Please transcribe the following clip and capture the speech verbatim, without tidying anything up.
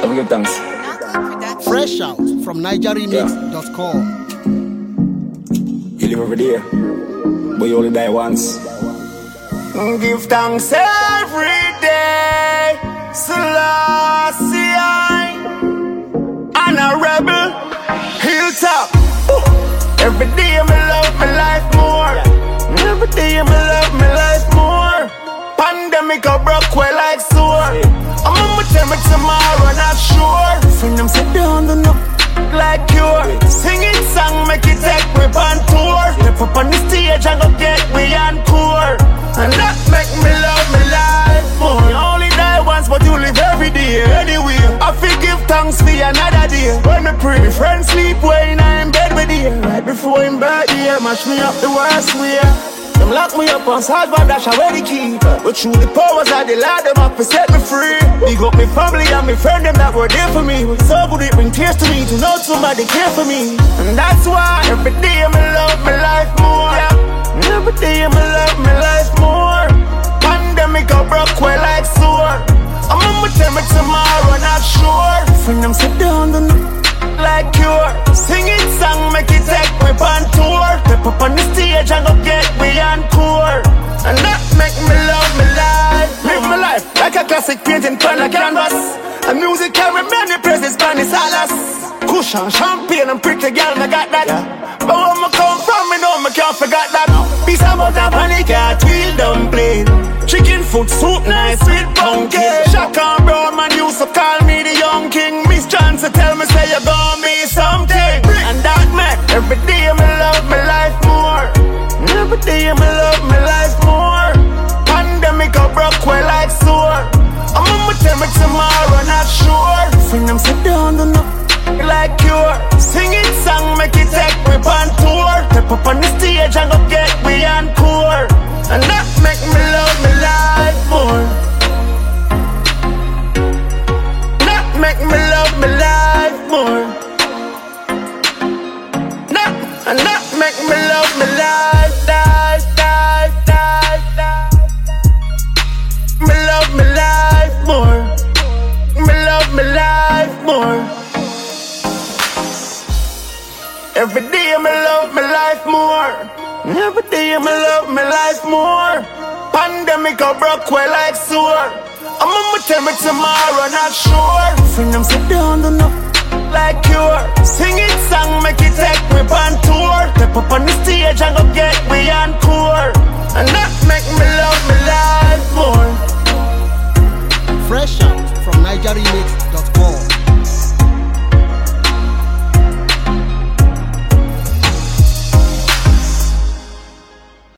Let me give thanks. Fresh out from niger remix dot com. You live every day, but you only die once. Give thanks every day. Selassie, I'm a rebel. Hilltop. Every day I love my life more. Every day I love my life more. Pandemic I broke well like sore. I'm gonna tell me tomorrow, not sure. Friend them sit down, don't know like cure. Singing song make it take me on tour. Step up on the stage and go get me encore. And that make me love my life more. You only die once but you live every day. Anyway, I feel give thanks for another day. When me pray, friends sleep when I'm in bed with you. Right before him back here, mash me up the worst way. Them lock me up on side but dash away the key. But through the powers of the Lord, them up to set me free. Big up my family and my friend, them that were there for me. Was so good it bring tears to me to know somebody care for me. And that's why every day I love my life more. Yeah. Every day I love my life more. Pandemic I broke well like sore. I'm gonna tell me tomorrow, not sure. Friend them sit down, don't know like cure. Singing song make it take me on tour. Step up on the stage and go get me encore. And that make me love my life. Live my life like a classic painting on a canvas. And music carry many places, Spanish alas. Cushion, champagne and pretty girl, me got that. Yeah. But where me come from, me know me can't forget that. Piece of butter panic, cat wheel dumpling. Chicken foot soup, nice sweet pumpkin. Shaka and brown man used to call me the young king. Miss Chance to tell me say you gon' me something. And that man, every day I love my life more. Every day I love my life more. Pandemic I broke well like sore. I'm gonna tell me tomorrow, not sure. Friend them sit down, don't know like cure. Singing song make it take me on tour. Step up on the stage and go get me encore. And that make me love my life more. That make me love my life more. That, and that make me love my life, life, life, life, life. Me love my life more. Me love my life more. Every day I love my life more. Every day I love my life more. Pandemic I broke well like sore. I'm gonna tell me tomorrow, not sure. Friend them sit down, don't know like cure. Singing song make it take me on tour. Step up on the stage and go get me encore. And that make me love my life more. Fresh out from niger remix dot com.